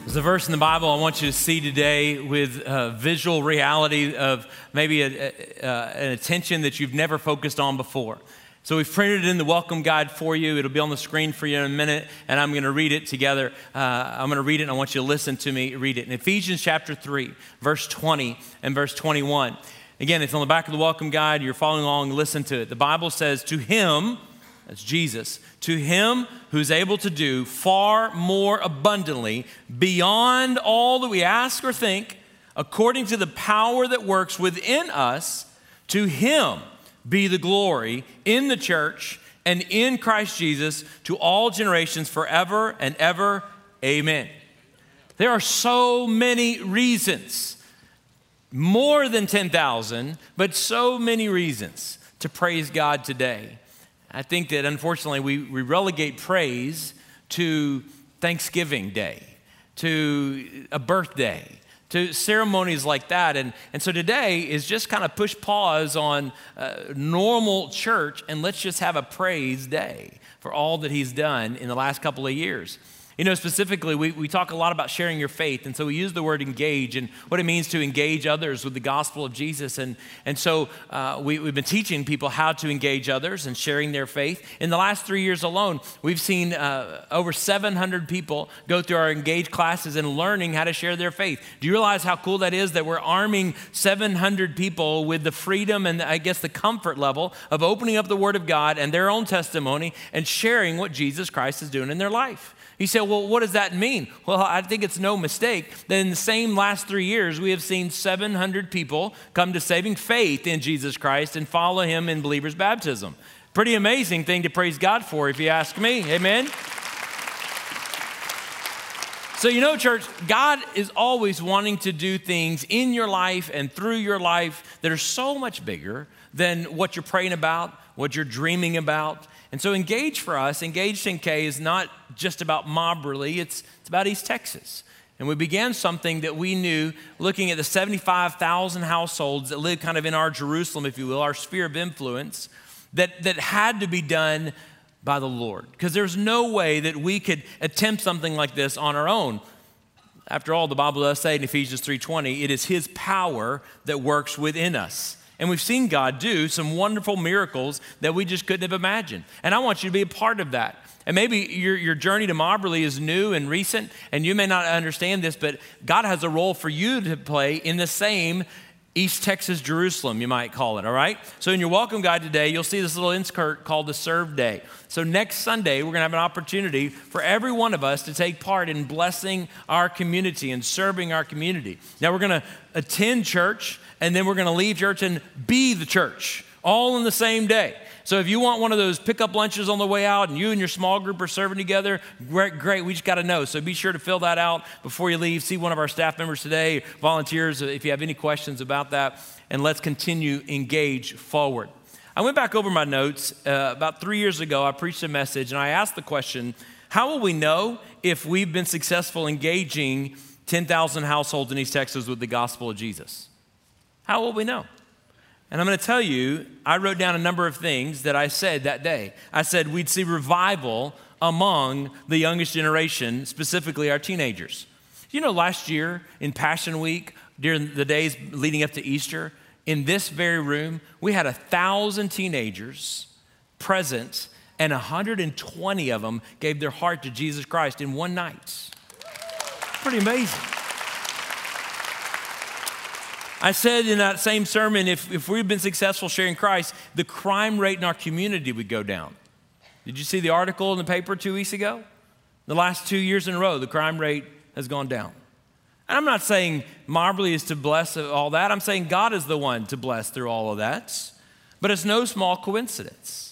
There's a verse in the Bible I want you to see today with visual reality of maybe an attention that you've never focused on before. So we've printed it in the welcome guide for you. It'll be on the screen for you in a minute, and I'm going to read it together. I'm going to read it, and I want you to listen to me read it. In Ephesians chapter 3, verse 20 and verse 21. Again, it's on the back of the welcome guide. You're following along, listen to it. The Bible says, to him, that's Jesus, to him who's able to do far more abundantly beyond all that we ask or think, according to the power that works within us, to him be the glory in the church and in Christ Jesus to all generations forever and ever. Amen. There are so many reasons, more than 10,000, but so many reasons to praise God today. I think that unfortunately we relegate praise to Thanksgiving Day, to a birthday, to ceremonies like that. And so today is just kind of push pause on normal church and let's just have a praise day for all that he's done in the last couple of years. You know, specifically, we talk a lot about sharing your faith, and so we use the word engage and what it means to engage others with the gospel of Jesus. And so we've been teaching people how to engage others and sharing their faith. In the last 3 years alone, we've seen over 700 people go through our engage classes and learning how to share their faith. Do you realize how cool that is, that we're arming 700 people with the freedom and I guess the comfort level of opening up the Word of God and their own testimony and sharing what Jesus Christ is doing in their life? You say, well, what does that mean? Well, I think it's no mistake that in the same last 3 years, we have seen 700 people come to saving faith in Jesus Christ and follow him in believer's baptism. Pretty amazing thing to praise God for, if you ask me. Amen? So, you know, church, God is always wanting to do things in your life and through your life that are so much bigger than what you're praying about, what you're dreaming about. And so Engage for us, Engage 10K is not just about Moberly, it's about East Texas. And we began something that we knew, looking at the 75,000 households that live kind of in our Jerusalem, if you will, our sphere of influence, that had to be done by the Lord. Because there's no way that we could attempt something like this on our own. After all, the Bible does say in Ephesians 3:20, it is his power that works within us. And we've seen God do some wonderful miracles that we just couldn't have imagined. And I want you to be a part of that. And maybe your journey to Moberly is new and recent, and you may not understand this, but God has a role for you to play in the same East Texas Jerusalem, you might call it, all right? So in your welcome guide today, you'll see this little insert called the Serve Day. So next Sunday, we're going to have an opportunity for every one of us to take part in blessing our community and serving our community. Now, we're going to attend church, and then we're going to leave church and be the church, all in the same day. So if you want one of those pickup lunches on the way out and you and your small group are serving together, great, we just got to know. So be sure to fill that out before you leave. See one of our staff members today, volunteers, if you have any questions about that, and let's continue Engage forward. I went back over my notes. About 3 years ago, I preached a message, and I asked the question, how will we know if we've been successful engaging 10,000 households in East Texas with the gospel of Jesus? How will we know? And I'm going to tell you, I wrote down a number of things that I said that day. I said we'd see revival among the youngest generation, specifically our teenagers. You know, last year in Passion Week, during the days leading up to Easter, in this very room, we had 1,000 teenagers present, and 120 of them gave their heart to Jesus Christ in one night. Pretty amazing. I said in that same sermon, if we've been successful sharing Christ, the crime rate in our community would go down. Did you see the article in the paper 2 weeks ago? The last 2 years in a row, the crime rate has gone down. And I'm not saying Moberly is to bless all that. I'm saying God is the one to bless through all of that. But it's no small coincidence.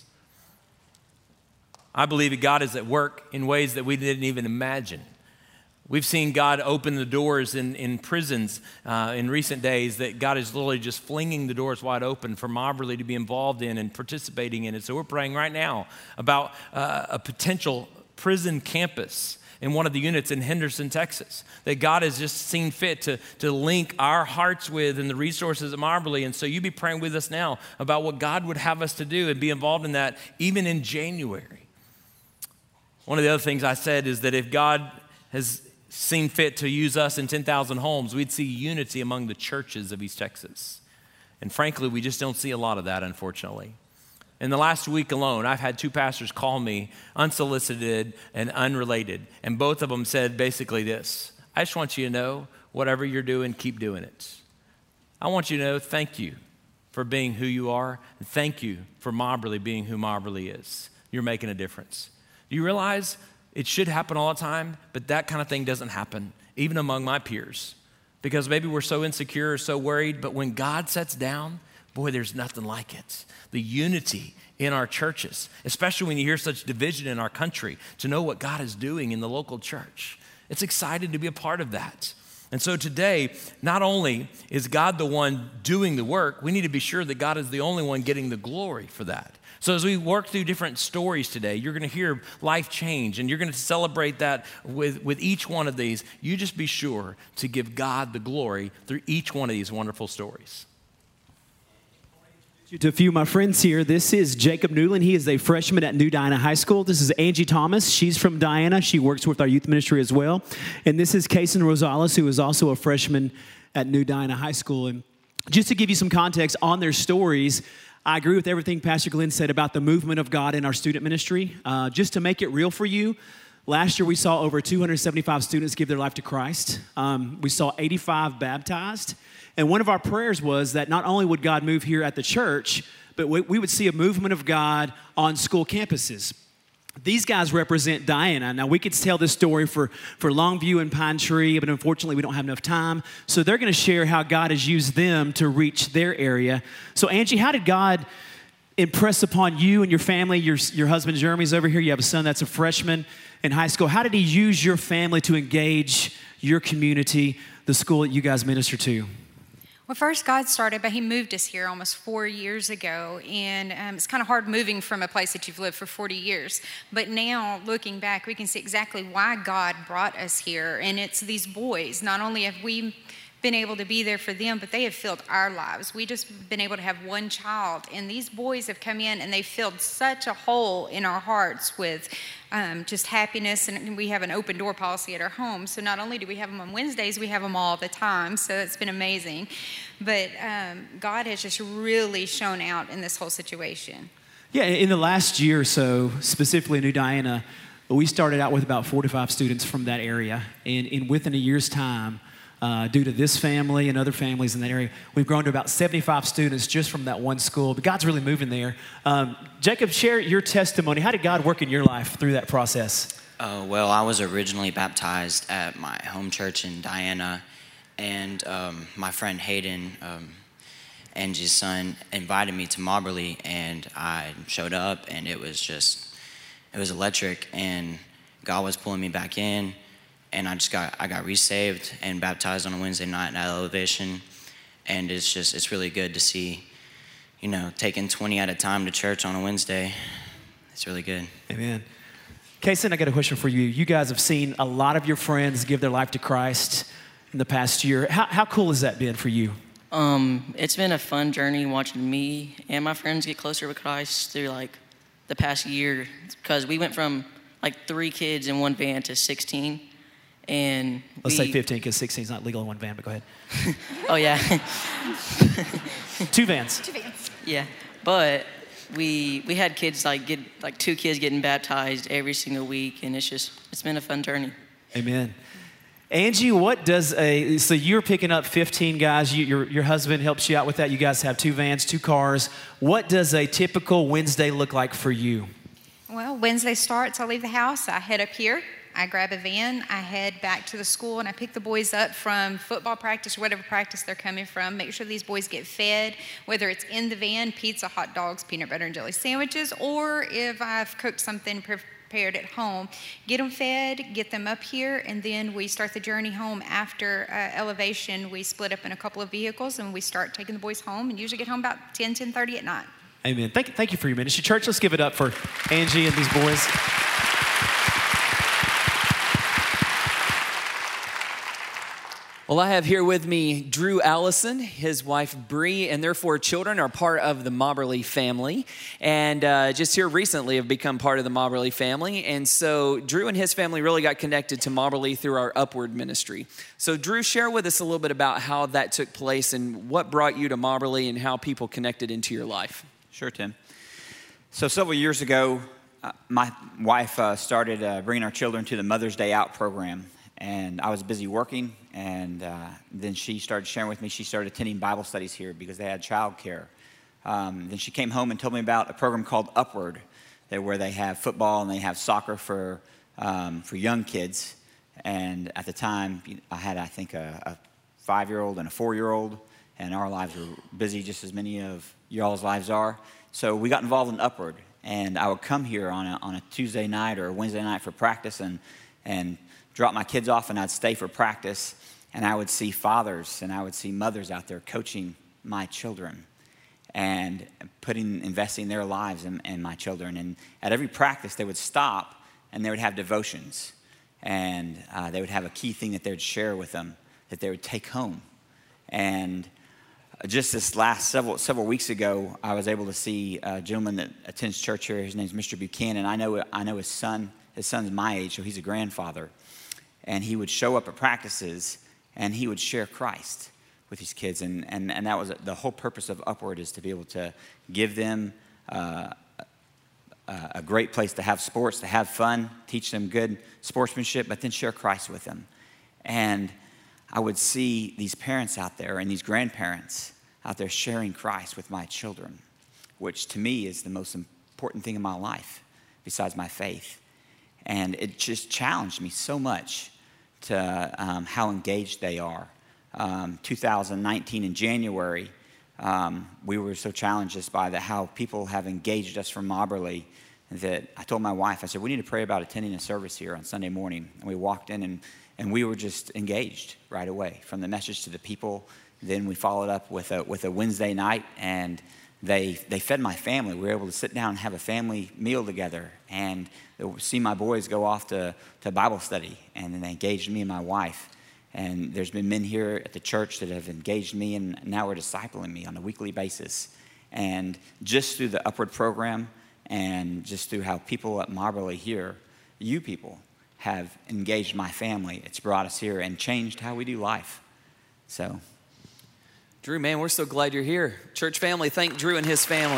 I believe that God is at work in ways that we didn't even imagine. We've seen God open the doors in prisons in recent days, that God is literally just flinging the doors wide open for Moberly to be involved in and participating in it. So we're praying right now about a potential prison campus in one of the units in Henderson, Texas, that God has just seen fit to link our hearts with and the resources of Moberly. And so you be praying with us now about what God would have us to do and be involved in that even in January. One of the other things I said is that if God has seen fit to use us in 10,000 homes, we'd see unity among the churches of East Texas. And frankly, we just don't see a lot of that, unfortunately. In the last week alone, I've had 2 pastors call me unsolicited and unrelated, and both of them said basically this: I just want you to know, whatever you're doing, keep doing it. I want you to know, thank you for being who you are, and thank you for Mobberly being who Mobberly is. You're making a difference. Do you realize it should happen all the time, but that kind of thing doesn't happen, even among my peers, because maybe we're so insecure or so worried, but when God sets down, boy, there's nothing like it. The unity in our churches, especially when you hear such division in our country, to know what God is doing in the local church. It's exciting to be a part of that. And so today, not only is God the one doing the work, we need to be sure that God is the only one getting the glory for that. So as we work through different stories today, you're going to hear life change, and you're going to celebrate that with each one of these. You just be sure to give God the glory through each one of these wonderful stories. To a few of my friends here, this is Jacob Newland. He is a freshman at New Diana High School. This is Angie Thomas. She's from Diana. She works with our youth ministry as well. And this is Kason Rosales, who is also a freshman at New Diana High School. And just to give you some context on their stories, I agree with everything Pastor Glenn said about the movement of God in our student ministry. Just to make it real for you, last year we saw over 275 students give their life to Christ. We saw 85 baptized. And one of our prayers was that not only would God move here at the church, but we would see a movement of God on school campuses. These guys represent Diana. Now, we could tell this story for Longview and Pine Tree, but unfortunately, we don't have enough time. So they're going to share how God has used them to reach their area. So, Angie, how did God impress upon you and your family? Your husband, Jeremy's over here. You have a son that's a freshman in high school. How did he use your family to engage your community, the school that you guys minister to? Well, first God started, but he moved us here almost 4 years ago, and it's kind of hard moving from a place that you've lived for 40 years. But now, looking back, we can see exactly why God brought us here, and it's these boys. Not only have we been able to be there for them, but they have filled our lives. We just been able to have one child, and these boys have come in and they filled such a hole in our hearts with just happiness, and we have an open door policy at our home. So not only do we have them on Wednesdays, we have them all the time. So it's been amazing. But God has just really shown out in this whole situation. Yeah, in the last year or so, specifically in New Diana, we started out with about 4 to 5 students from that area, and within a year's time, due to this family and other families in that area, we've grown to about 75 students just from that one school. But God's really moving there. Jacob, share your testimony. How did God work in your life through that process? Well, I was originally baptized at my home church in Diana, and my friend Hayden, Angie's son, invited me to Mobberly, and I showed up, and it was electric, and God was pulling me back in. And I got resaved and baptized on a Wednesday night at Elevation. And it's really good to see, taking 20 at a time to church on a Wednesday. It's really good. Amen. Kason, I got a question for you. You guys have seen a lot of your friends give their life to Christ in the past year. How cool has that been for you? It's been a fun journey watching me and my friends get closer with Christ through the past year, because we went from 3 kids in one van to 16. And let's say 15, because 16 is not legal in one van, but go ahead. Oh, yeah. 2 vans. 2 vans. Yeah, but we had kids 2 kids getting baptized every single week, and it's been a fun journey. Amen. Angie, so you're picking up 15 guys. Your husband helps you out with that. You guys have 2 vans, 2 cars. What does a typical Wednesday look like for you? Well, Wednesday starts, I leave the house, I head up here. I grab a van, I head back to the school, and I pick the boys up from football practice or whatever practice they're coming from. Make sure these boys get fed, whether it's in the van, pizza, hot dogs, peanut butter and jelly sandwiches, or if I've cooked something prepared at home. Get them fed, get them up here, and then we start the journey home after Elevation. We split up in a couple of vehicles, and we start taking the boys home, and usually get home about 10:30 at night. Amen. Thank you for your ministry. Church, let's give it up for Angie and these boys. Well, I have here with me Drew Allison, his wife Bree, and their 4 children are part of the Mobberly family. And just here recently have become part of the Mobberly family. And so Drew and his family really got connected to Mobberly through our Upward ministry. So Drew, share with us a little bit about how that took place and what brought you to Mobberly and how people connected into your life. Sure, Tim. So several years ago, my wife started bringing our children to the Mother's Day Out program. And I was busy working, and then she started sharing with me. She started attending Bible studies here because they had childcare. Then she came home and told me about a program called Upward, where they have football and they have soccer for young kids. And at the time, I had, I think, a 5-year-old and a 4-year-old, and our lives were busy just as many of y'all's lives are. So we got involved in Upward, and I would come here on a Tuesday night or a Wednesday night for practice and drop my kids off, and I'd stay for practice, and I would see fathers and I would see mothers out there coaching my children and investing their lives in my children. And at every practice, they would stop and they would have devotions, and they would have a key thing that they would share with them that they would take home. And just this last several weeks ago, I was able to see a gentleman that attends church here. His name's Mr. Buchanan. I know his son. His son's my age, so he's a grandfather. And he would show up at practices, and he would share Christ with these kids. And that was the whole purpose of Upward, is to be able to give them a great place to have sports, to have fun, teach them good sportsmanship, but then share Christ with them. And I would see these parents out there and these grandparents out there sharing Christ with my children, which to me is the most important thing in my life besides my faith. And it just challenged me so much to how engaged they are. 2019 in January, we were so challenged just by how people have engaged us from Mobberly that I told my wife, I said, we need to pray about attending a service here on Sunday morning. And we walked in and we were just engaged right away, from the message to the people. Then we followed up with a Wednesday night, and they fed my family. We were able to sit down and have a family meal together, and see my boys go off to Bible study, and then they engaged me and my wife. And there's been men here at the church that have engaged me, and now are discipling me on a weekly basis. And just through the Upward program, and just through how people at Mobberly here, you people, have engaged my family, it's brought us here and changed how we do life. So, Drew, man, we're so glad you're here. Church family, thank Drew and his family.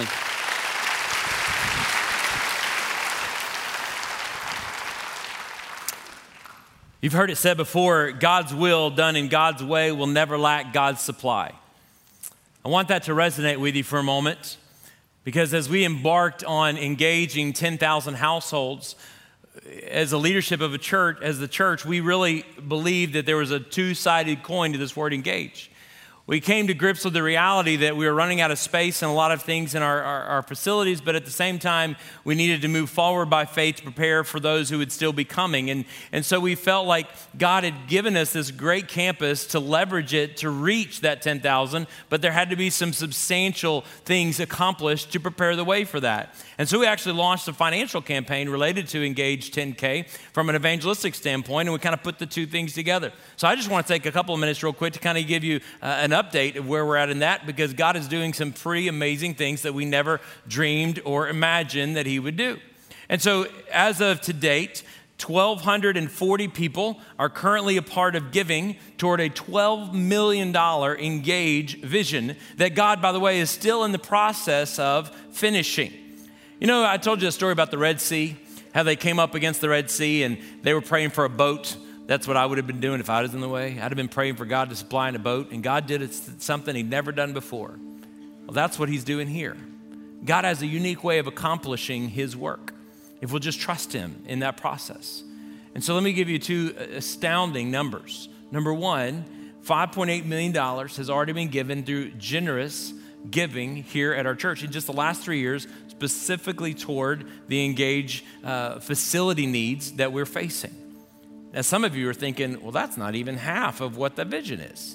You've heard it said before, God's will done in God's way will never lack God's supply. I want that to resonate with you for a moment, because as we embarked on engaging 10,000 households, as a leadership of a church, as the church, we really believed that there was a two-sided coin to this word engage. We came to grips with the reality that we were running out of space in a lot of things in our facilities, but at the same time, we needed to move forward by faith to prepare for those who would still be coming. And so we felt like God had given us this great campus to leverage it to reach that 10,000, but there had to be some substantial things accomplished to prepare the way for that. And so we actually launched a financial campaign related to Engage 10K from an evangelistic standpoint, and we kind of put the two things together. So I just want to take a couple of minutes real quick to kind of give you an update of where we're at in that, because God is doing some pretty amazing things that we never dreamed or imagined that he would do. And so as of to date, 1,240 people are currently a part of giving toward a $12 million Engage vision that God, by the way, is still in the process of finishing. You know, I told you a story about the Red Sea, how they came up against the Red Sea and they were praying for a boat. That's what I would have been doing if I was in the way. I'd have been praying for God to supply in a boat, and God did something he'd never done before. Well, that's what he's doing here. God has a unique way of accomplishing his work if we'll just trust him in that process. And so let me give you two astounding numbers. Number one, $5.8 million has already been given through generous giving here at our church in just the last 3 years, specifically toward the Engage facility needs that we're facing. Now, some of you are thinking, well, that's not even half of what the vision is.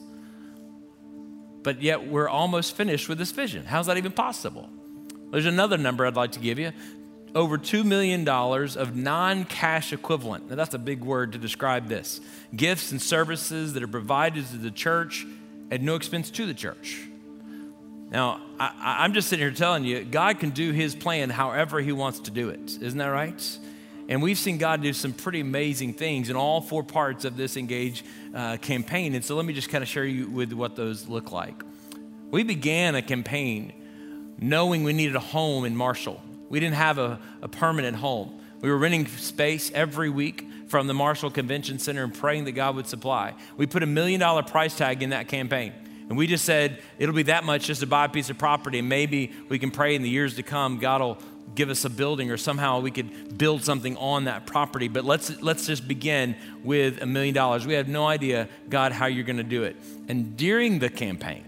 But yet we're almost finished with this vision. How's that even possible? There's another number I'd like to give you. over $2 million of non-cash equivalent. Now, that's a big word to describe this. Gifts and services that are provided to the church at no expense to the church. Now, I'm just sitting here telling you, God can do his plan however he wants to do it. Isn't that right? And we've seen God do some pretty amazing things in all 4 parts of this Engage campaign. And so let me just kind of share you with what those look like. We began a campaign knowing we needed a home in Marshall. We didn't have a permanent home. We were renting space every week from the Marshall Convention Center and praying that God would supply. We put $1 million price tag in that campaign. And we just said, it'll be that much just to buy a piece of property, and maybe we can pray in the years to come, God will give us a building, or somehow we could build something on that property. But let's just begin with $1 million. We have no idea, God, how you're going to do it. And during the campaign,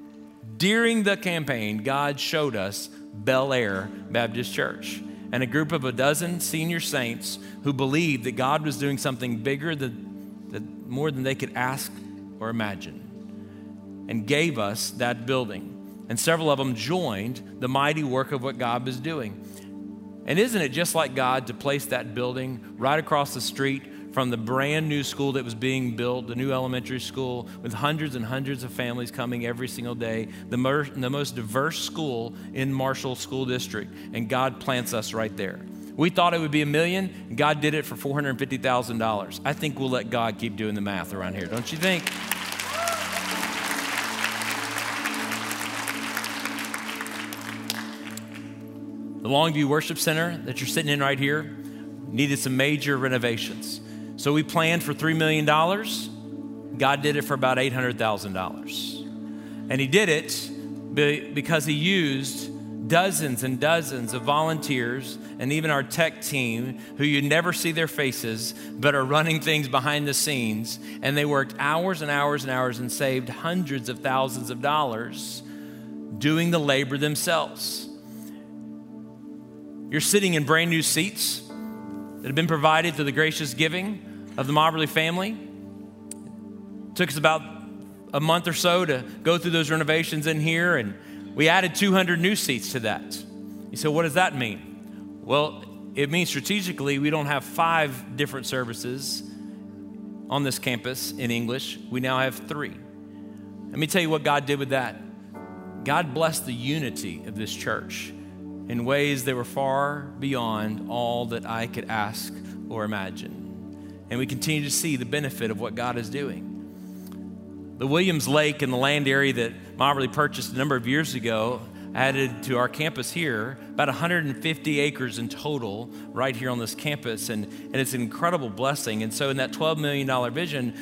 God showed us Bel Air Baptist Church and a group of 12 senior saints who believed that God was doing something bigger than more than they could ask or imagine, and gave us that building. And several of them joined the mighty work of what God was doing. And isn't it just like God to place that building right across the street from the brand new school that was being built, the new elementary school, with hundreds and hundreds of families coming every single day, the most diverse school in Marshall School District, and God plants us right there. We thought it would be $1 million, and God did it for $450,000. I think we'll let God keep doing the math around here, don't you think? The Longview Worship Center that you're sitting in right here needed some major renovations. So we planned for $3 million. God did it for about $800,000. And he did it because he used dozens and dozens of volunteers and even our tech team, who you never see their faces, but are running things behind the scenes. And they worked hours and hours and hours and saved hundreds of thousands of dollars doing the labor themselves. You're sitting in brand new seats that have been provided through the gracious giving of the Mobberly family. It took us about a month or so to go through those renovations in here, and we added 200 new seats to that. You say, what does that mean? Well, it means strategically we don't have 5 different services on this campus in English. We now have 3. Let me tell you what God did with that. God blessed the unity of this church in ways that were far beyond all that I could ask or imagine. And we continue to see the benefit of what God is doing. The Williams Lake and the land area that Mobberly purchased a number of years ago added to our campus here about 150 acres in total right here on this campus. And it's an incredible blessing. And so in that $12 million vision,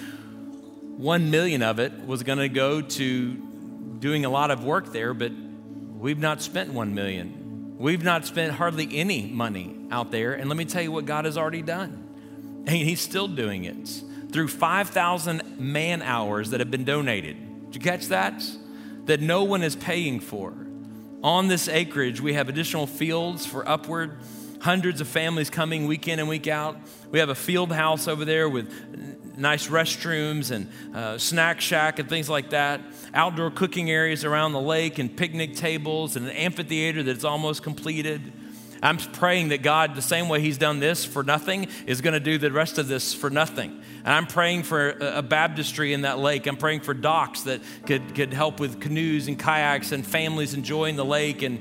$1 million of it was going to go to doing a lot of work there, but we've not spent $1 million. We've not spent hardly any money out there. And let me tell you what God has already done. And he's still doing it through 5,000 man hours that have been donated. Did you catch that? That no one is paying for. On this acreage, we have additional fields for upward, hundreds of families coming week in and week out. We have a field house over there with nice restrooms and snack shack and things like that. Outdoor cooking areas around the lake and picnic tables and an amphitheater that's almost completed. I'm praying that God, the same way he's done this for nothing, is going to do the rest of this for nothing. And I'm praying for a baptistry in that lake. I'm praying for docks that could help with canoes and kayaks and families enjoying the lake, and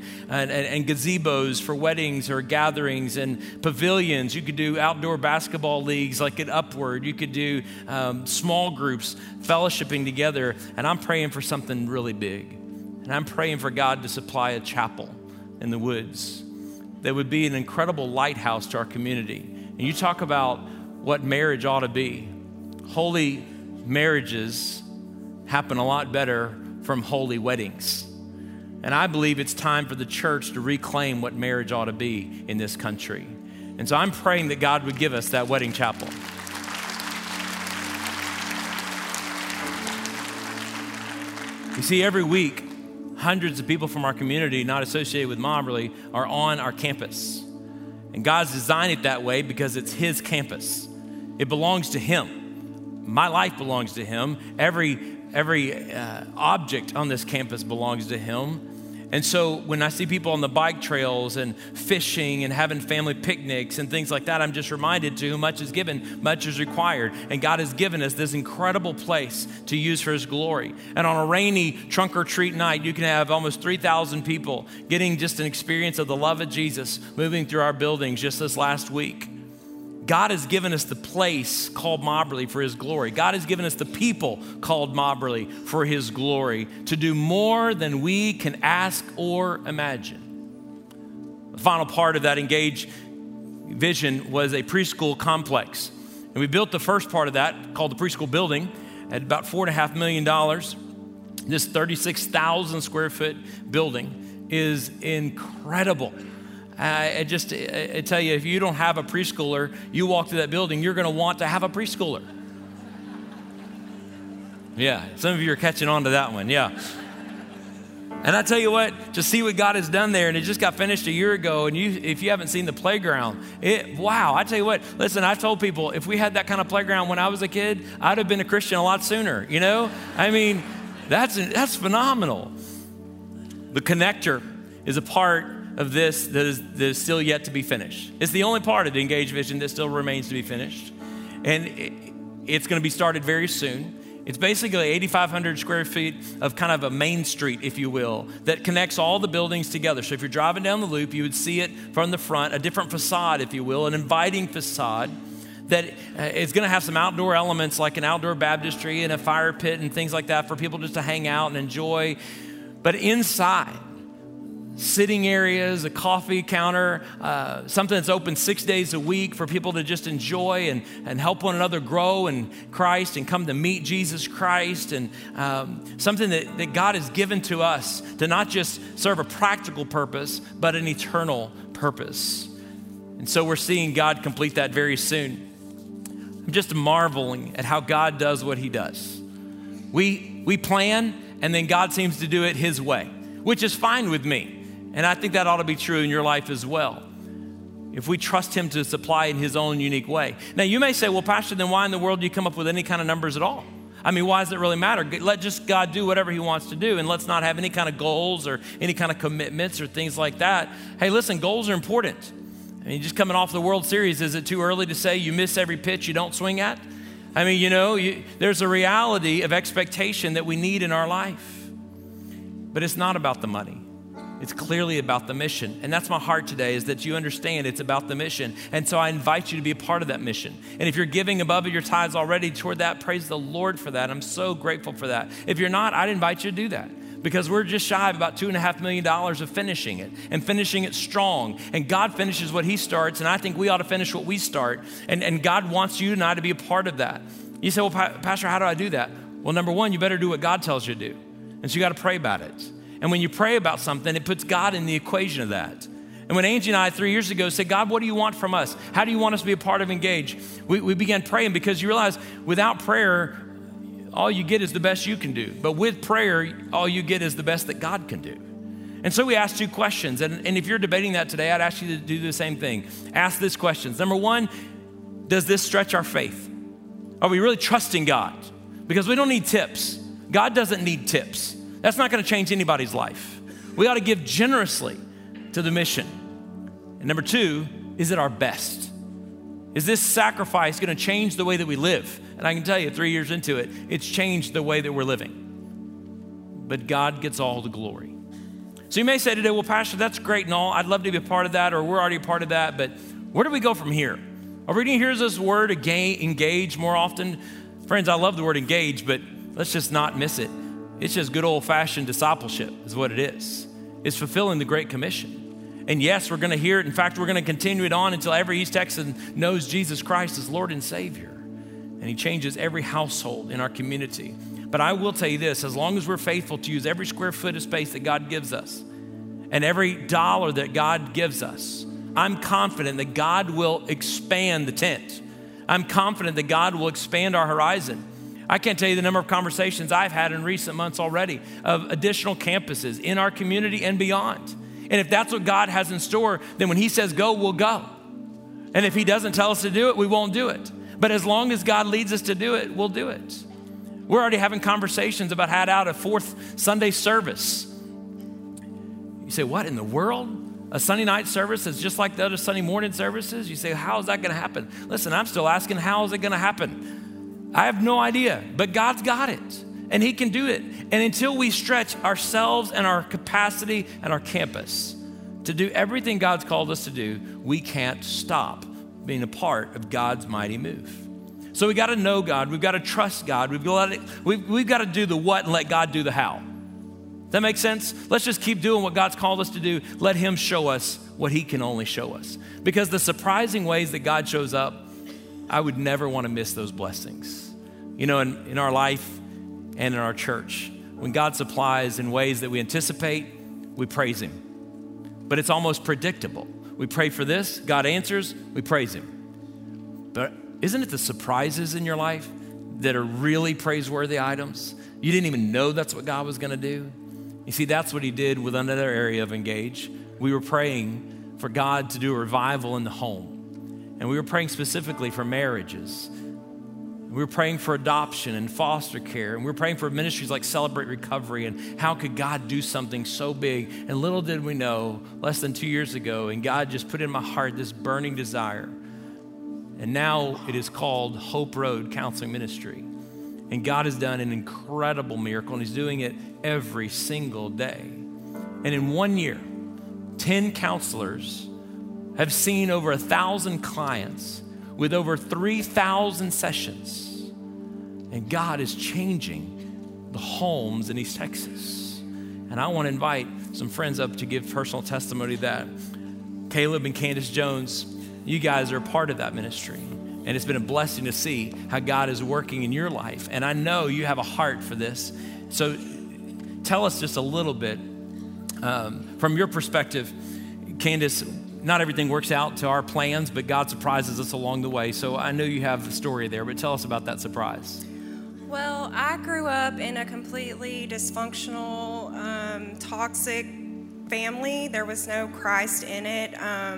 gazebos for weddings or gatherings, and pavilions. You could do outdoor basketball leagues like at Upward. You could do small groups fellowshipping together. And I'm praying for something really big. And I'm praying for God to supply a chapel in the woods that would be an incredible lighthouse to our community. And you talk about what marriage ought to be. Holy marriages happen a lot better from holy weddings. And I believe it's time for the church to reclaim what marriage ought to be in this country. And so I'm praying that God would give us that wedding chapel. You see, every week, hundreds of people from our community not associated with Mobberly are on our campus. And God's designed it that way because it's his campus. It belongs to him. My life belongs to him. Every object on this campus belongs to him. And so when I see people on the bike trails and fishing and having family picnics and things like that, I'm just reminded to whom much is given, much is required. And God has given us this incredible place to use for his glory. And on a rainy trunk or treat night, you can have almost 3,000 people getting just an experience of the love of Jesus moving through our buildings just this last week. God has given us the place called Moberly for his glory. God has given us the people called Moberly for his glory to do more than we can ask or imagine. The final part of that Engage vision was a preschool complex. And we built the first part of that, called the preschool building, at about $4.5 million. This 36,000 square foot building is incredible. I tell you, if you don't have a preschooler, you walk through that building, you're going to want to have a preschooler. Yeah, some of you are catching on to that one, yeah. And I tell you what, to see what God has done there, and it just got finished a year ago, and if you haven't seen the playground, wow, I tell you what, listen, I've told people, if we had that kind of playground when I was a kid, I'd have been a Christian a lot sooner, you know? I mean, that's phenomenal. The connector is a part of this that is still yet to be finished. It's the only part of the Engage vision that still remains to be finished. And it's going to be started very soon. It's basically 8,500 square feet of kind of a main street, if you will, that connects all the buildings together. So if you're driving down the loop, you would see it from the front, a different facade, if you will, an inviting facade that is going to have some outdoor elements like an outdoor baptistry and a fire pit and things like that for people just to hang out and enjoy. But inside, sitting areas, a coffee counter, something that's open 6 days a week for people to just enjoy and help one another grow in Christ and come to meet Jesus Christ, and something that God has given to us to not just serve a practical purpose, but an eternal purpose. And so we're seeing God complete that very soon. I'm just marveling at how God does what he does. We plan, and then God seems to do it his way, which is fine with me. And I think that ought to be true in your life as well, if we trust him to supply in his own unique way. Now, you may say, well, Pastor, then why in the world do you come up with any kind of numbers at all? I mean, why does it really matter? Let just God do whatever he wants to do, and let's not have any kind of goals or any kind of commitments or things like that. Hey, listen, goals are important. I mean, just coming off the World Series, is it too early to say you miss every pitch you don't swing at? I mean, you know, there's a reality of expectation that we need in our life. But it's not about the money. It's clearly about the mission. And that's my heart today, is that you understand it's about the mission. And so I invite you to be a part of that mission. And if you're giving above your tithes already toward that, praise the Lord for that. I'm so grateful for that. If you're not, I'd invite you to do that, because we're just shy of about $2.5 million of finishing it, and finishing it strong. And God finishes what he starts, and I think we ought to finish what we start. And God wants you and I to be a part of that. You say, well, Pastor, how do I do that? Well, number one, you better do what God tells you to do. And so you got to pray about it. And when you pray about something, it puts God in the equation of that. And when Angie and I 3 years ago said, God, what do you want from us? How do you want us to be a part of Engage? We began praying, because you realize without prayer, all you get is the best you can do. But with prayer, all you get is the best that God can do. And so we asked 2 questions. And if you're debating that today, I'd ask you to do the same thing. Ask these questions. Number one, does this stretch our faith? Are we really trusting God? Because we don't need tips. God doesn't need tips. That's not going to change anybody's life. We ought to give generously to the mission. And number 2, is it our best? Is this sacrifice going to change the way that we live? And I can tell you, 3 years into it, it's changed the way that we're living. But God gets all the glory. So you may say today, well, Pastor, that's great and all. I'd love to be a part of that, or we're already a part of that. But where do we go from here? Are we going to hear this word engage more often? Friends, I love the word engage, but let's just not miss it. It's just good old-fashioned discipleship is what it is. It's fulfilling the Great Commission. And yes, we're going to hear it. In fact, we're going to continue it on until every East Texan knows Jesus Christ as Lord and Savior. And he changes every household in our community. But I will tell you this, as long as we're faithful to use every square foot of space that God gives us and every dollar that God gives us, I'm confident that God will expand the tent. I'm confident that God will expand our horizon. I can't tell you the number of conversations I've had in recent months already of additional campuses in our community and beyond. And if that's what God has in store, then when he says go, we'll go. And if he doesn't tell us to do it, we won't do it. But as long as God leads us to do it, we'll do it. We're already having conversations about how to add out a 4th Sunday service. You say, what in the world? A Sunday night service is just like the other Sunday morning services? You say, how is that going to happen? Listen, I'm still asking, how is it going to happen? I have no idea, but God's got it, and he can do it. And until we stretch ourselves and our capacity and our campus to do everything God's called us to do, we can't stop being a part of God's mighty move. So we got to know God. We've got to trust God. We've got to do the what and let God do the how. Does that make sense? Let's just keep doing what God's called us to do. Let him show us what he can only show us. Because the surprising ways that God shows up, I would never want to miss those blessings. You know, in our life and in our church, when God supplies in ways that we anticipate, we praise him. But it's almost predictable. We pray for this, God answers, we praise him. But isn't it the surprises in your life that are really praiseworthy items? You didn't even know that's what God was going to do. You see, that's what he did with another area of Engage. We were praying for God to do a revival in the home. And we were praying specifically for marriages. We were praying for adoption and foster care. And we were praying for ministries like Celebrate Recovery. And how could God do something so big? And little did we know, less than 2 years ago, and God just put in my heart this burning desire. And now it is called Hope Road Counseling Ministry. And God has done an incredible miracle, and he's doing it every single day. And in 1 year, 10 counselors have seen over 1,000 clients with over 3,000 sessions. And God is changing the homes in East Texas. And I want to invite some friends up to give personal testimony of that. Caleb and Candace Jones, you guys are a part of that ministry. And it's been a blessing to see how God is working in your life. And I know you have a heart for this. So tell us just a little bit from your perspective. Candace, not everything works out to our plans, but God surprises us along the way. So I know you have a story there, but tell us about that surprise. Well, I grew up in a completely dysfunctional, toxic family. There was no Christ in it.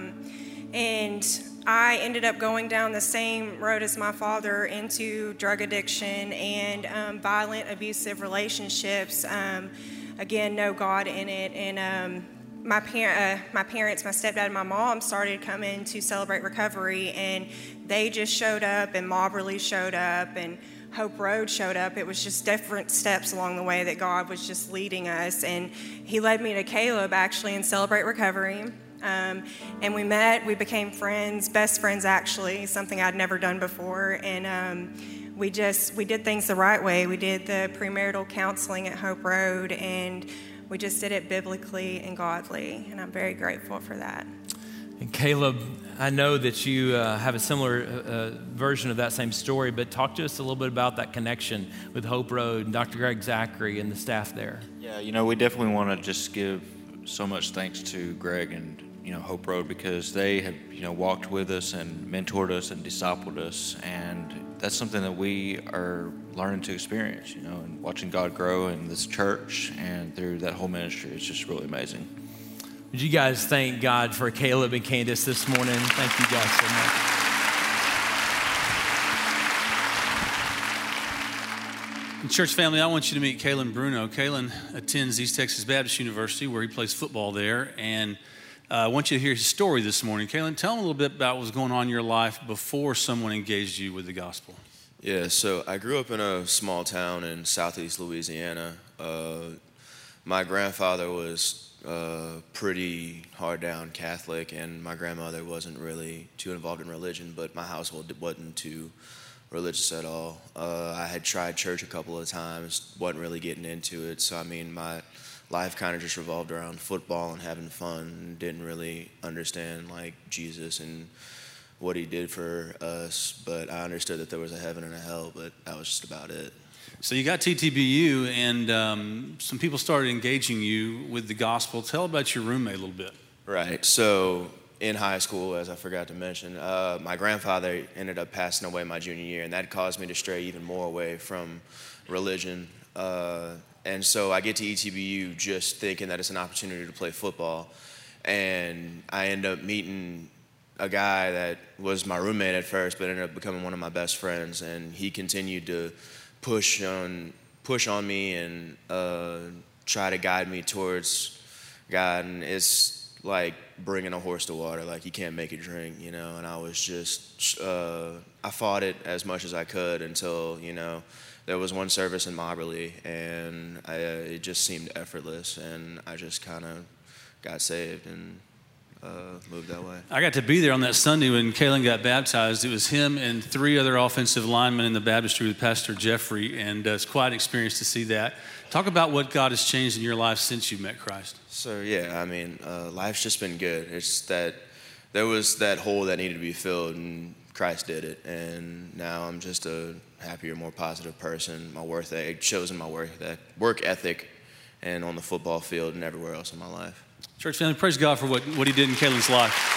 And I ended up going down the same road as my father into drug addiction and violent, abusive relationships. Again, no God in it. And my parents, my stepdad and my mom started coming to Celebrate Recovery, and they just showed up, and Mobberly showed up, and Hope Road showed up. It was just different steps along the way that God was just leading us. And he led me to Caleb, actually, in Celebrate Recovery. And we met, we became friends, best friends actually, something I'd never done before. And we did things the right way. We did the premarital counseling at Hope Road, and we just did it biblically and godly. And I'm very grateful for that. And Caleb, I know that you have a similar version of that same story, but talk to us a little bit about that connection with Hope Road and Dr. Greg Zachary and the staff there. Yeah, you know, we definitely want to just give so much thanks to Greg and Hope Road, because they have walked with us and mentored us and discipled us, and that's something that we are learning to experience, and watching God grow in this church and through that whole ministry. It's just really amazing. Would you guys thank God for Caleb and Candace this morning? Thank you guys so much. Church family, I want you to meet Kalen Bruno. Kalen attends East Texas Baptist University, where he plays football there, and I want you to hear his story this morning. Kalen, tell him a little bit about what was going on in your life before someone engaged you with the gospel. Yeah, so I grew up in a small town in southeast Louisiana. My grandfather was pretty hard down Catholic, and my grandmother wasn't really too involved in religion, but my household wasn't too religious at all. I had tried church a couple of times, wasn't really getting into it, so my life kind of just revolved around football and having fun, and didn't really understand Jesus and what he did for us, but I understood that there was a heaven and a hell, but that was just about it. So you got TTBU, and some people started engaging you with the gospel. Tell about your roommate a little bit. Right, so in high school, as I forgot to mention, my grandfather ended up passing away my junior year, and that caused me to stray even more away from religion. And so I get to ETBU just thinking that it's an opportunity to play football. And I end up meeting a guy that was my roommate at first, but ended up becoming one of my best friends. And he continued to push on me and try to guide me towards God, and it's like bringing a horse to water. Like, you can't make it drink, you know. And I was just, I fought it as much as I could until, you know, there was one service in Mobberly, and it just seemed effortless, and I just kind of got saved and moved that way. I got to be there on that Sunday when Kalen got baptized. It was him and 3 other offensive linemen in the baptistry with Pastor Jeffrey, and it's quite an experience to see that. Talk about what God has changed in your life since you met Christ. So, yeah, I mean, life's just been good. It's that there was that hole that needed to be filled, and Christ did it. And now I'm just a happier, more positive person. My work ethic shows in my work ethic and on the football field and everywhere else in my life. Church family, praise God for what he did in Kalen's life.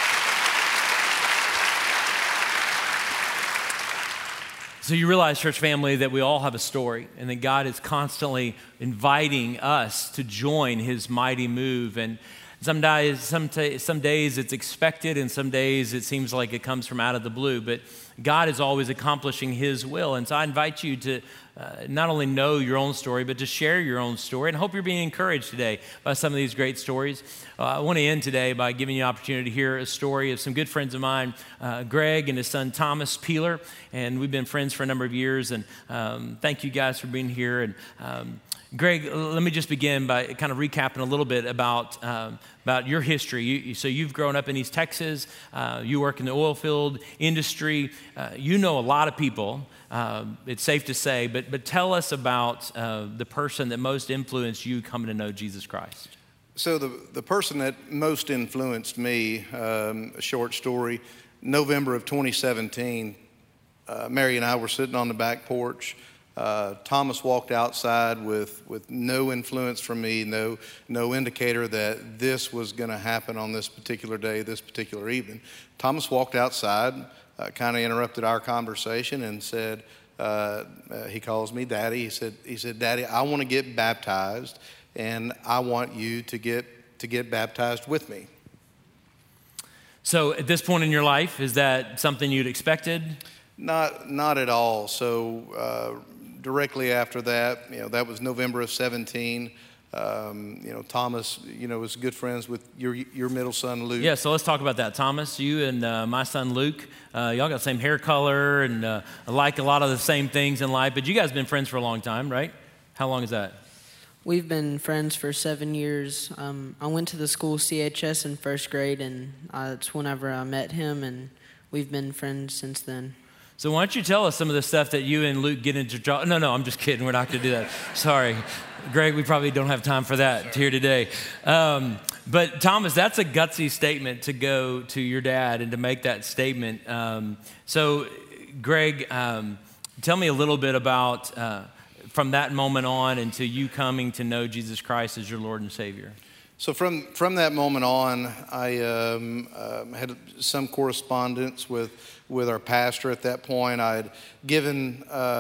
So you realize, church family, that we all have a story, and that God is constantly inviting us to join his mighty move. And some days it's expected, and some days it seems like it comes from out of the blue. But God is always accomplishing his will. And so I invite you to not only know your own story, but to share your own story. And I hope you're being encouraged today by some of these great stories. I want to end today by giving you an opportunity to hear a story of some good friends of mine, Greg and his son Thomas Peeler. And we've been friends for a number of years. And thank you guys for being here. And Greg, let me just begin by kind of recapping a little bit about your history. So you've grown up in East Texas. You work in the oil field industry. You know a lot of people. It's safe to say, but tell us about the person that most influenced you coming to know Jesus Christ. So the person that most influenced me, a short story, November of 2017, Mary and I were sitting on the back porch. Thomas walked outside with no influence from me, no indicator that this was going to happen on this particular day, this particular evening. Thomas walked outside, kind of interrupted our conversation and said, he calls me Daddy. He said, Daddy, I want to get baptized, and I want you to get baptized with me. So at this point in your life, is that something you'd expected? Not at all. So directly after that, that was November of 17. Thomas, was good friends with your middle son, Luke. Yeah, so let's talk about that. Thomas, you and my son, Luke, y'all got the same hair color and like a lot of the same things in life, but you guys have been friends for a long time, right? How long is that? We've been friends for 7 years. I went to the school CHS in first grade, and it's whenever I met him, and we've been friends since then. So why don't you tell us some of the stuff that you and Luke get into? No, I'm just kidding. We're not going to do that. Sorry. Greg, we probably don't have time for that here today. But Thomas, that's a gutsy statement to go to your dad and to make that statement. So Greg, tell me a little bit about from that moment on until you coming to know Jesus Christ as your Lord and Savior. So from that moment on, I had some correspondence with our pastor at that point. I had given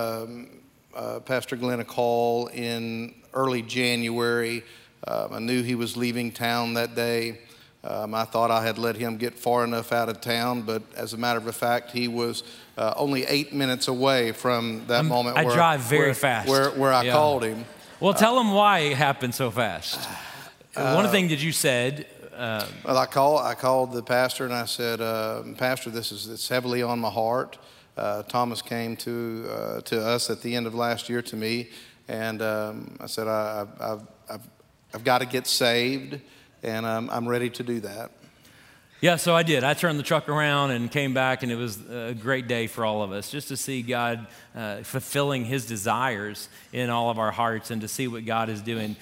Pastor Glenn a call in early January. I knew he was leaving town that day. I thought I had let him get far enough out of town, but as a matter of fact, he was only 8 minutes away from that moment. I drive very fast. Where I called him. Well, tell him why it happened so fast. One of the things that you said. Well, I called the pastor and I said, Pastor, it's heavily on my heart. Thomas came to us at the end of last year to me, and I said, I've got to get saved, and I'm ready to do that. Yeah, so I did. I turned the truck around and came back, and it was a great day for all of us, just to see God fulfilling his desires in all of our hearts and to see what God is doing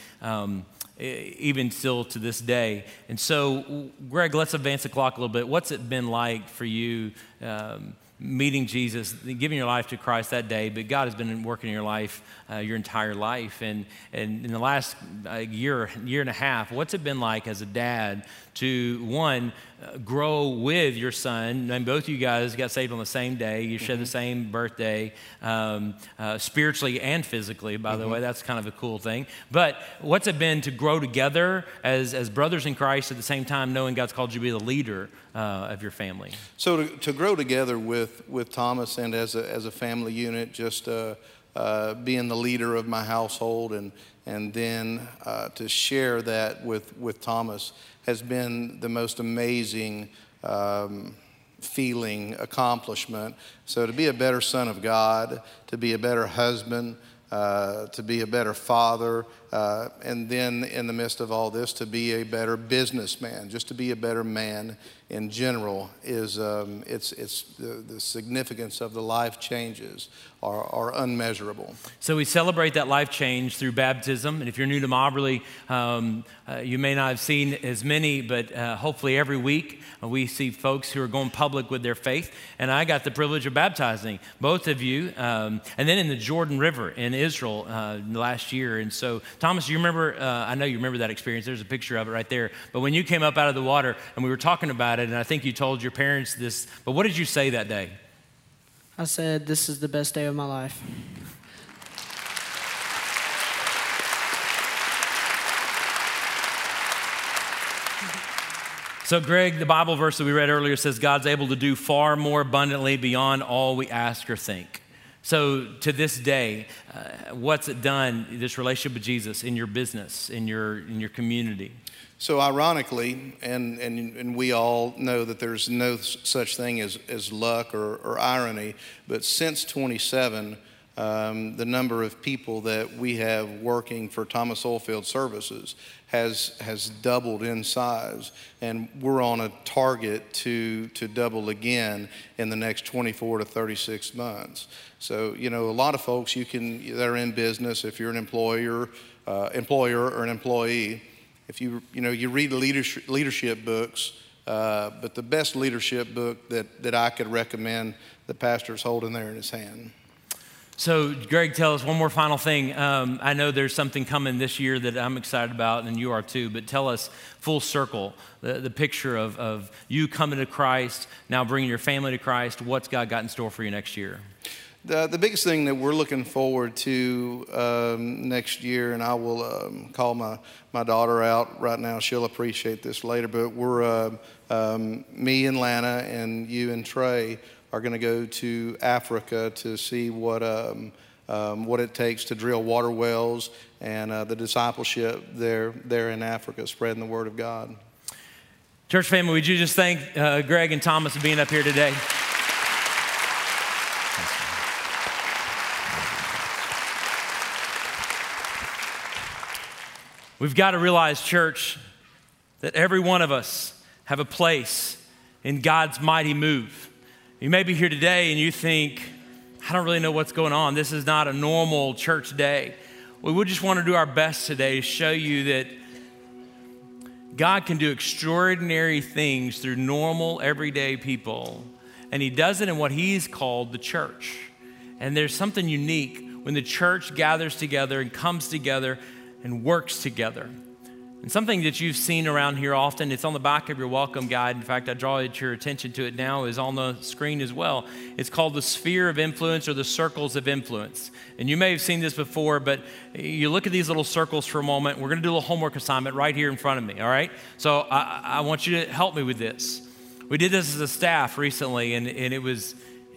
even still to this day. And so, Greg, let's advance the clock a little bit. What's it been like for you meeting Jesus, giving your life to Christ that day, but God has been working in your life your entire life. And in the last year and a half, what's it been like as a dad to, one, grow with your son? And both of you guys got saved on the same day. You share the same birthday, spiritually and physically, by the way. That's kind of a cool thing. But what's it been to grow together as brothers in Christ at the same time, knowing God's called you to be the leader of your family? So to grow together with Thomas and as a family unit, just being the leader of my household, and then to share that with Thomas has been the most amazing feeling, accomplishment. So to be a better son of God, to be a better husband, to be a better father, and then in the midst of all this, to be a better businessman, just to be a better man in general is it's the significance of the life changes are unmeasurable. So we celebrate that life change through baptism. And if you're new to Mobberly, you may not have seen as many, but hopefully every week we see folks who are going public with their faith. And I got the privilege of baptizing both of you, and then in the Jordan River in Israel last year. And so, Thomas, you remember, I know you remember that experience. There's a picture of it right there. But when you came up out of the water and we were talking about it, and I think you told your parents this, but what did you say that day? I said, "This is the best day of my life." So, Greg, the Bible verse that we read earlier says God's able to do far more abundantly beyond all we ask or think. So to this day, what's it done, this relationship with Jesus, in your business, in your community? So ironically, and we all know that there's no such thing as luck or irony, but since 27, the number of people that we have working for Thomas Oilfield Services has doubled in size, and we're on a target to double again in the next 24 to 36 months. So, a lot of folks that are in business, if you're an employer or an employee, if you read leadership books, but the best leadership book that I could recommend, the pastor's holding there in his hand. So, Greg, tell us one more final thing. I know there's something coming this year that I'm excited about, and you are too, but tell us full circle, the picture of you coming to Christ, now bringing your family to Christ. What's God got in store for you next year? The biggest thing that we're looking forward to next year, and I will call my daughter out right now. She'll appreciate this later, but we're, me and Lana and you and Trey are going to go to Africa to see what it takes to drill water wells and the discipleship there in Africa, spreading the word of God. Church family, would you just thank Greg and Thomas for being up here today? We've got to realize, church, that every one of us have a place in God's mighty move. You may be here today and you think, I don't really know what's going on. This is not a normal church day. We would just want to do our best today to show you that God can do extraordinary things through normal, everyday people. And he does it in what he's called the church. And there's something unique when the church gathers together and comes together and works together. And something that you've seen around here often, it's on the back of your welcome guide. In fact, I draw your attention to it now, is on the screen as well. It's called the sphere of influence or the circles of influence. And you may have seen this before, but you look at these little circles for a moment. We're going to do a little homework assignment right here in front of me, all right? So I want you to help me with this. We did this as a staff recently, and it was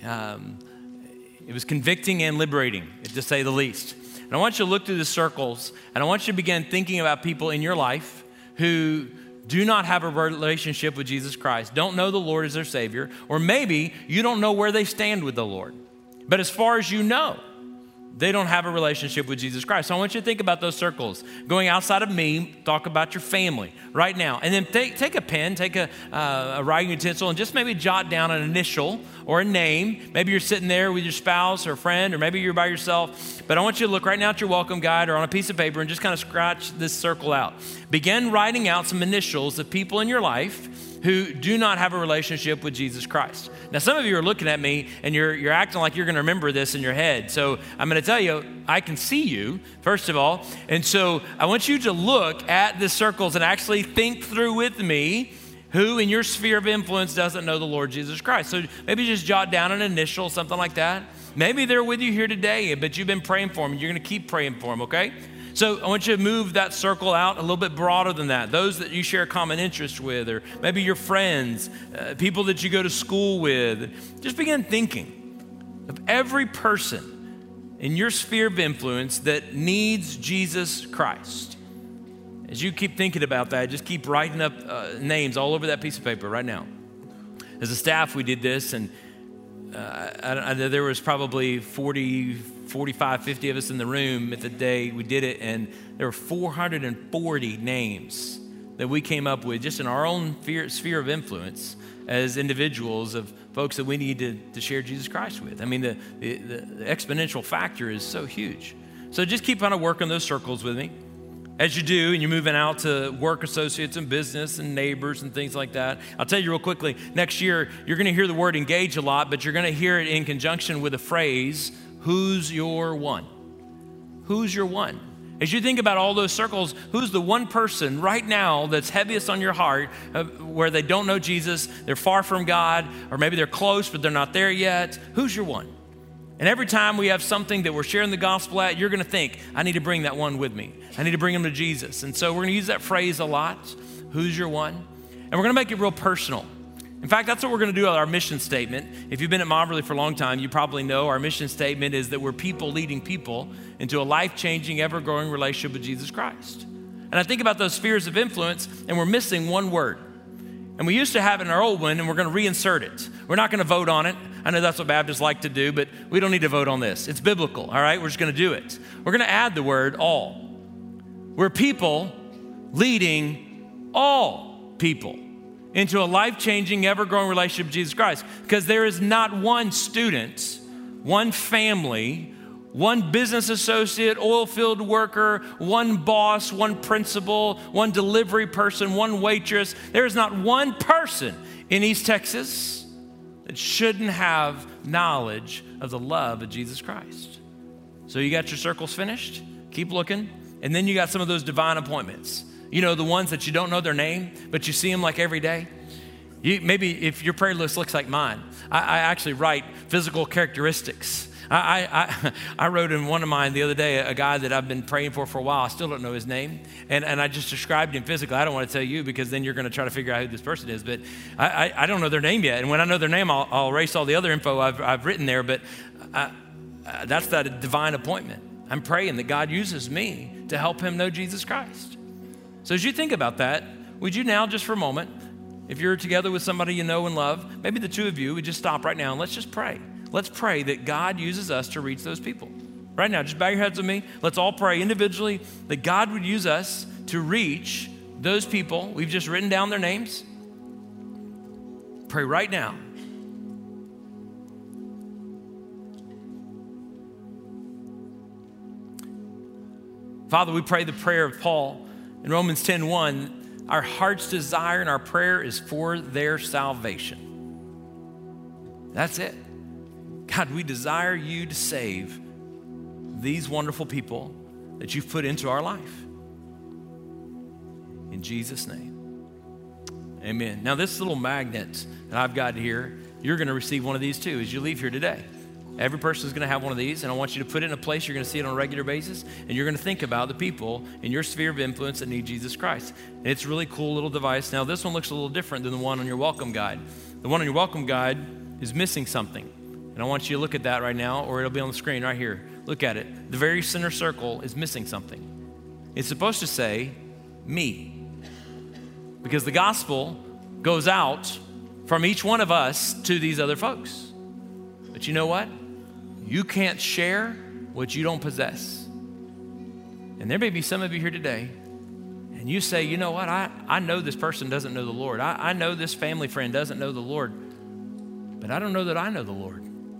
convicting and liberating, to say the least. And I want you to look through the circles, and I want you to begin thinking about people in your life who do not have a relationship with Jesus Christ, don't know the Lord as their Savior, or maybe you don't know where they stand with the Lord. But as far as you know, they don't have a relationship with Jesus Christ. So I want you to think about those circles. Going outside of me, talk about your family right now. And then take a pen, take a writing utensil, and just maybe jot down an initial or a name. Maybe you're sitting there with your spouse or a friend, or maybe you're by yourself. But I want you to look right now at your welcome guide or on a piece of paper and just kind of scratch this circle out. Begin writing out some initials of people in your life who do not have a relationship with Jesus Christ. Now, some of you are looking at me and you're acting like you're going to remember this in your head. So I'm going to tell you, I can see you, first of all. And so I want you to look at the circles and actually think through with me who in your sphere of influence doesn't know the Lord Jesus Christ. So maybe just jot down an initial, something like that. Maybe they're with you here today, but you've been praying for them and you're going to keep praying for them, okay? So I want you to move that circle out a little bit broader than that. Those that you share a common interest with, or maybe your friends, people that you go to school with. Just begin thinking of every person in your sphere of influence that needs Jesus Christ? As you keep thinking about that, just keep writing up names all over that piece of paper right now. As a staff, we did this, and there was probably 40, 45, 50 of us in the room at the day we did it, and there were 440 names that we came up with just in our own sphere of influence as individuals of folks that we need to share Jesus Christ with. I mean, the exponential factor is so huge. So just keep kind of working those circles with me. As you do, and you're moving out to work associates and business and neighbors and things like that. I'll tell you real quickly, next year, you're going to hear the word engage a lot, but you're going to hear it in conjunction with a phrase, who's your one? Who's your one? As you think about all those circles, who's the one person right now that's heaviest on your heart where they don't know Jesus, they're far from God, or maybe they're close, but they're not there yet? Who's your one? And every time we have something that we're sharing the gospel at, you're going to think, I need to bring that one with me. I need to bring him to Jesus. And so we're going to use that phrase a lot, who's your one? And we're going to make it real personal. In fact, that's what we're going to do with our mission statement. If you've been at Mobberly for a long time, you probably know our mission statement is that we're people leading people into a life-changing, ever-growing relationship with Jesus Christ. And I think about those spheres of influence, and we're missing one word. And we used to have it in our old one, and we're going to reinsert it. We're not going to vote on it. I know that's what Baptists like to do, but we don't need to vote on this. It's biblical, all right? We're just going to do it. We're going to add the word all. We're people leading all people into a life-changing, ever-growing relationship with Jesus Christ. Because there is not one student, one family, one business associate, oil field worker, one boss, one principal, one delivery person, one waitress. There is not one person in East Texas that shouldn't have knowledge of the love of Jesus Christ. So you got your circles finished? Keep looking. And then you got some of those divine appointments. You know, the ones that you don't know their name, but you see them like every day. Maybe if your prayer list looks like mine, I actually write physical characteristics. I wrote in one of mine the other day, a guy that I've been praying for a while. I still don't know his name. And I just described him physically. I don't want to tell you because then you're going to try to figure out who this person is. But I don't know their name yet. And when I know their name, I'll erase all the other info I've written there. But that's that divine appointment. I'm praying that God uses me to help him know Jesus Christ. So as you think about that, would you now just for a moment, if you're together with somebody you know and love, maybe the two of you would just stop right now and let's just pray. Let's pray that God uses us to reach those people. Right now, just bow your heads with me. Let's all pray individually that God would use us to reach those people. We've just written down their names. Pray right now. Father, we pray the prayer of Paul in Romans 10:1. Our heart's desire and our prayer is for their salvation. That's it. God, we desire you to save these wonderful people that you've put into our life. In Jesus' name, amen. Now this little magnet that I've got here, you're going to receive one of these too as you leave here today. Every person is going to have one of these, and I want you to put it in a place you're going to see it on a regular basis, and you're going to think about the people in your sphere of influence that need Jesus Christ. And it's a really cool little device. Now, this one looks a little different than the one on your welcome guide. The one on your welcome guide is missing something, and I want you to look at that right now, or it'll be on the screen right here. Look at it. The very center circle is missing something. It's supposed to say, me, because the gospel goes out from each one of us to these other folks. But you know what? You can't share what you don't possess. And there may be some of you here today, and you say, you know what, I know this person doesn't know the Lord. I know this family friend doesn't know the Lord, but I don't know that I know the Lord.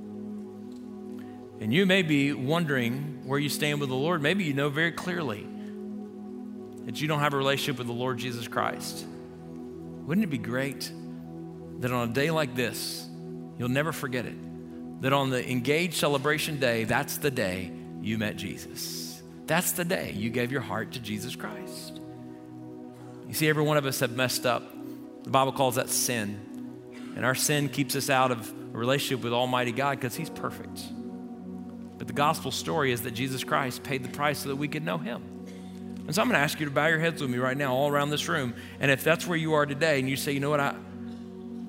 And you may be wondering where you stand with the Lord. Maybe you know very clearly that you don't have a relationship with the Lord Jesus Christ. Wouldn't it be great that on a day like this, you'll never forget it, that on the Engage celebration day, that's the day you met Jesus. That's the day you gave your heart to Jesus Christ. You see, every one of us have messed up. The Bible calls that sin. And our sin keeps us out of a relationship with Almighty God because he's perfect. But the gospel story is that Jesus Christ paid the price so that we could know him. And so I'm going to ask you to bow your heads with me right now all around this room. And if that's where you are today and you say, you know what,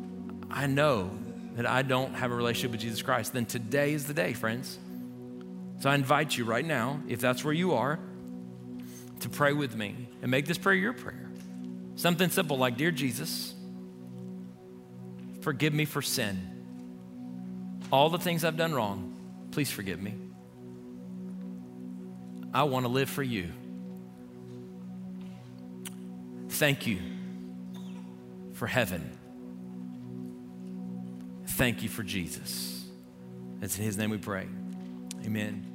I know that I don't have a relationship with Jesus Christ, then today is the day, friends. So I invite you right now, if that's where you are, to pray with me and make this prayer your prayer. Something simple like, Dear Jesus, forgive me for sin. All the things I've done wrong, please forgive me. I want to live for you. Thank you for heaven. Thank you for Jesus. It's in his name we pray. Amen.